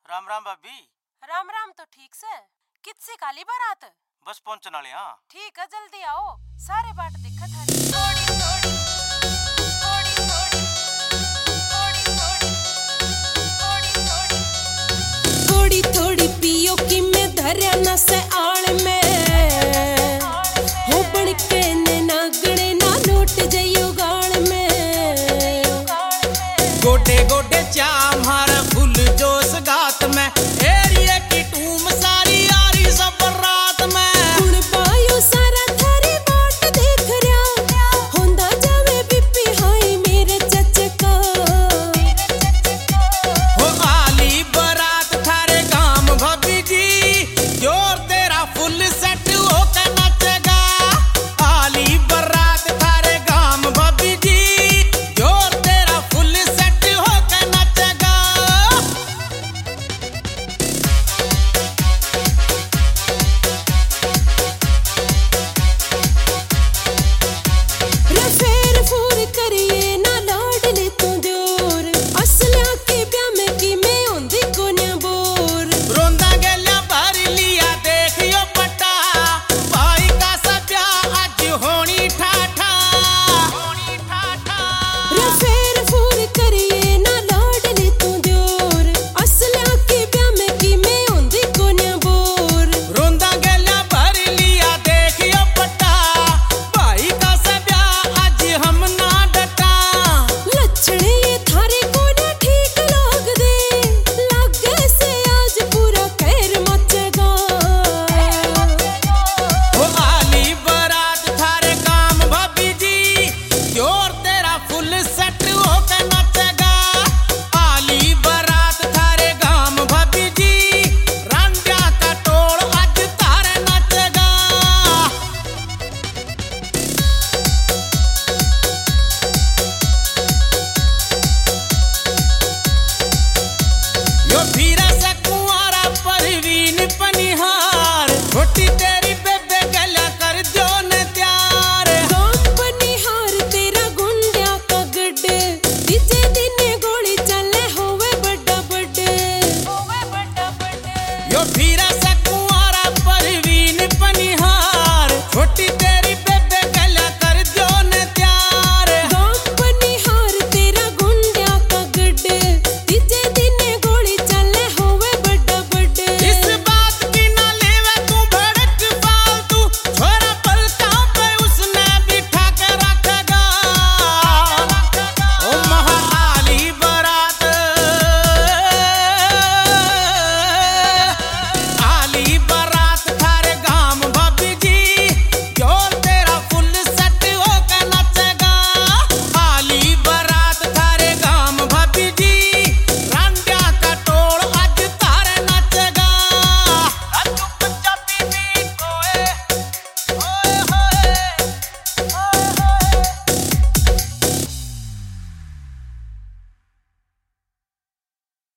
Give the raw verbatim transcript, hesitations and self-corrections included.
राम राम भाभी। राम राम तो ठीक से। कितसी काली बारात? बस पहुंचने वाले। हाँ ठीक है, जल्दी आओ, सारे बाट दिक्कत है। थोड़ी थोड़ी थोड़ी थोड़ी थोड़ी थोड़ी थोड़ी थोड़ी पियो कि मैं धरया न से आड़ में हो बन के ने नागणे ना लौट जइयो गाल में। गोडे गोडे चा मारा फुल जोश गात में एरिया की टूम सारी यारी सब रात में गुण पायो सारा थारी बाट देख रहा होंदा जावे बीपी हाई मेरे चचका। हो आली बरात थारे गाम भाभी जी जोर तेरा फुल सेट होकर नचेगा। आली बरात थारे गाम भाभी जी जोर तेरा फुल सेट होकर नचेगा। फेर फूर करिए ना लाडले तू दूर असलिया के ब्याह में की मैं होंदी कोन्या बोर। रोंदा गेल्या भर लिया देखियो पटा भाई का सब्या आज होनी ठाठा होनी ठाठा। फेर फूर करिए ना लाडले तू दूर असलिया के ब्याह में की मैं होंदी कोन्या बोर। रोंदा गेल्या भर लिया देखियो पटा भाई का सब्या आज हम ना डटा। लक्षण ये थारे को ना ठीक लाग दे लागे से आज पूरा खैर मचेगा। हो आली बरात थारे काम भाभी जी जोर तेरा फुल सेट होकर नचेगा। आली बरात थारे गाम भाभी जी रांझा का टोल आज तारे नचेगा। यो फिर